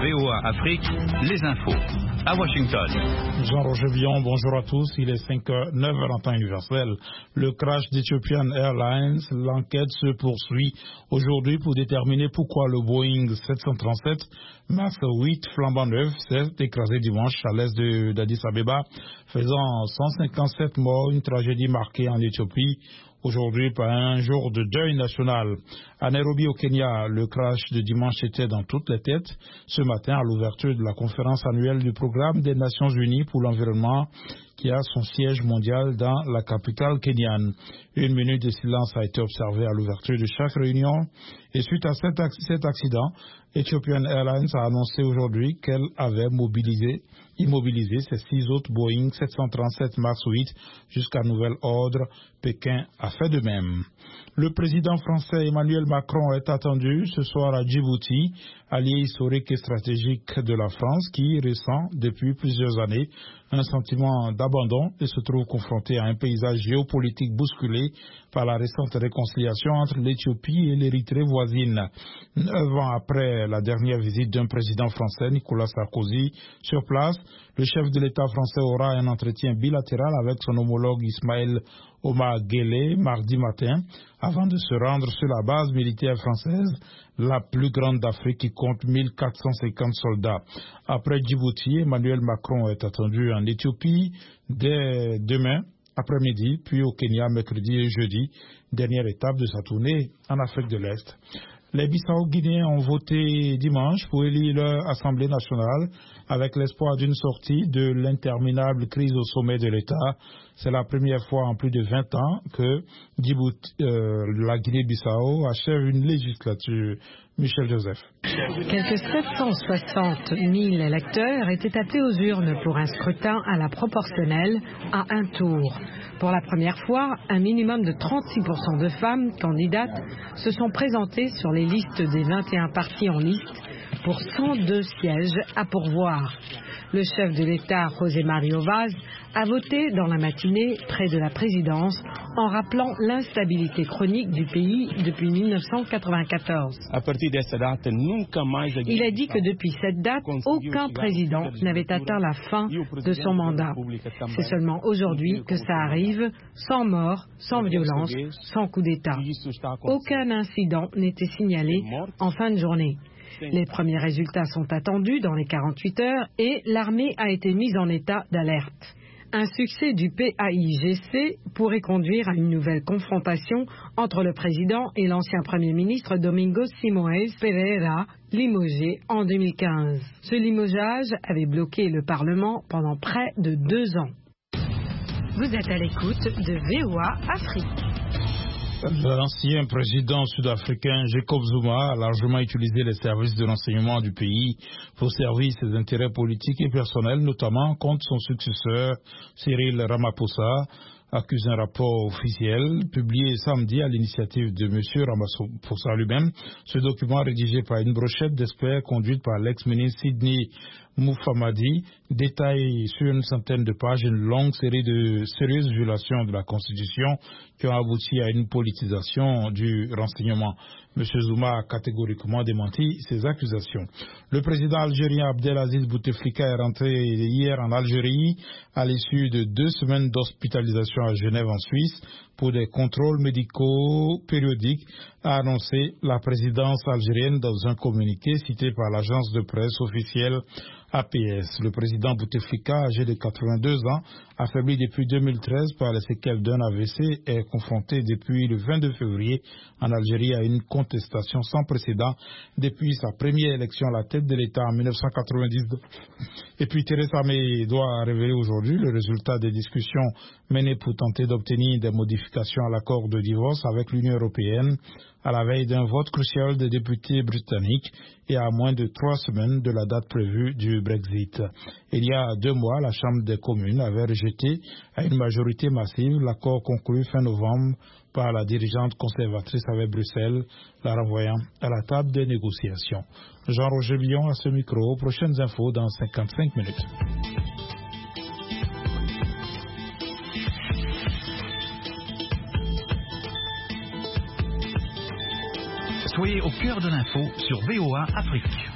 VOA Afrique, les infos. À Washington. Jean-Roger Villon, bonjour à tous. Il est 9h en temps universel. Le crash d'Ethiopian Airlines, l'enquête se poursuit aujourd'hui pour déterminer pourquoi le Boeing 737 MAX 8 flambant neuf s'est écrasé dimanche à l'est d'Addis Abeba, faisant 157 morts, une tragédie marquée en Éthiopie aujourd'hui par un jour de deuil national. À Nairobi au Kenya, le crash de dimanche était dans toutes les têtes. Ce matin, à l'ouverture de la conférence annuelle du programme des Nations Unies pour l'environnement, qui a son siège mondial dans la capitale kenyane. Une minute de silence a été observée à l'ouverture de chaque réunion. Et suite à cet accident, Ethiopian Airlines a annoncé aujourd'hui qu'elle avait immobilisé ses 6 autres Boeing 737 MAX 8 jusqu'à nouvel ordre. Pékin a fait de même. Le président français Emmanuel Macron est attendu ce soir à Djibouti, allié historique et stratégique de la France, qui ressent depuis plusieurs années un sentiment d'abandon et se trouve confronté à un paysage géopolitique bousculé par la récente réconciliation entre l'Éthiopie et l'Érythrée voisine. 9 ans après la dernière visite d'un président français, Nicolas Sarkozy, sur place, le chef de l'État français aura un entretien bilatéral avec son homologue Ismaël Omar Guelleh mardi matin, avant de se rendre sur la base militaire française, la plus grande d'Afrique qui compte 1450 soldats. Après Djibouti, Emmanuel Macron est attendu en Éthiopie dès demain après-midi, puis au Kenya mercredi et jeudi, dernière étape de sa tournée en Afrique de l'Est. Les Bissau-Guinéens ont voté dimanche pour élire leur Assemblée nationale avec l'espoir d'une sortie de l'interminable crise au sommet de l'État. C'est la première fois en plus de 20 ans que la Guinée-Bissau achève une législature. Michel Joseph. Quelques 760 000 électeurs étaient appelés aux urnes pour un scrutin à la proportionnelle à un tour. Pour la première fois, un minimum de 36% de femmes candidates se sont présentées sur les listes des 21 partis en liste pour 102 sièges à pourvoir. Le chef de l'État, José Mario Vaz, a voté dans la matinée près de la présidence en rappelant l'instabilité chronique du pays depuis 1994. Il a dit que depuis cette date, aucun président n'avait atteint la fin de son mandat. C'est seulement aujourd'hui que ça arrive, sans mort, sans violence, sans coup d'État. Aucun incident n'était signalé en fin de journée. Les premiers résultats sont attendus dans les 48 heures et l'armée a été mise en état d'alerte. Un succès du PAIGC pourrait conduire à une nouvelle confrontation entre le président et l'ancien Premier ministre Domingos Simoes Pereira, limogé en 2015. Ce limogeage avait bloqué le Parlement pendant près de 2 ans. Vous êtes à l'écoute de VOA Afrique. L'ancien président sud-africain Jacob Zuma a largement utilisé les services de renseignement du pays pour servir ses intérêts politiques et personnels, notamment contre son successeur Cyril Ramaphosa, accuse un rapport officiel publié samedi à l'initiative de M. Ramaphosa lui-même. Ce document, rédigé par une brochette d'experts conduite par l'ex-ministre Sidney Moufamadi, détaille sur une centaine de pages une longue série de sérieuses violations de la Constitution qui ont abouti à une politisation du renseignement. M. Zuma a catégoriquement démenti ces accusations. Le président algérien Abdelaziz Bouteflika est rentré hier en Algérie à l'issue de 2 semaines d'hospitalisation à Genève en Suisse pour des contrôles médicaux périodiques, a annoncé la présidence algérienne dans un communiqué cité par l'agence de presse officielle APS. Le président Bouteflika, âgé de 82 ans, affaibli depuis 2013 par les séquelles d'un AVC, est confronté depuis le 22 février en Algérie à une contestation sans précédent depuis sa première élection à la tête de l'État en 1990. Et puis Theresa May doit révéler aujourd'hui le résultat des discussions menées pour tenter d'obtenir des modifications à l'accord de divorce avec l'Union européenne à la veille d'un vote crucial des députés britanniques et à moins de 3 semaines de la date prévue du Brexit. Il y a 2 mois, la Chambre des communes avait rejeté à une majorité massive l'accord conclu fin novembre par la dirigeante conservatrice avec Bruxelles, la renvoyant à la table des négociations. Jean-Roger Villon à ce micro. Prochaines infos dans 55 minutes. Soyez au cœur de l'info sur VOA Afrique.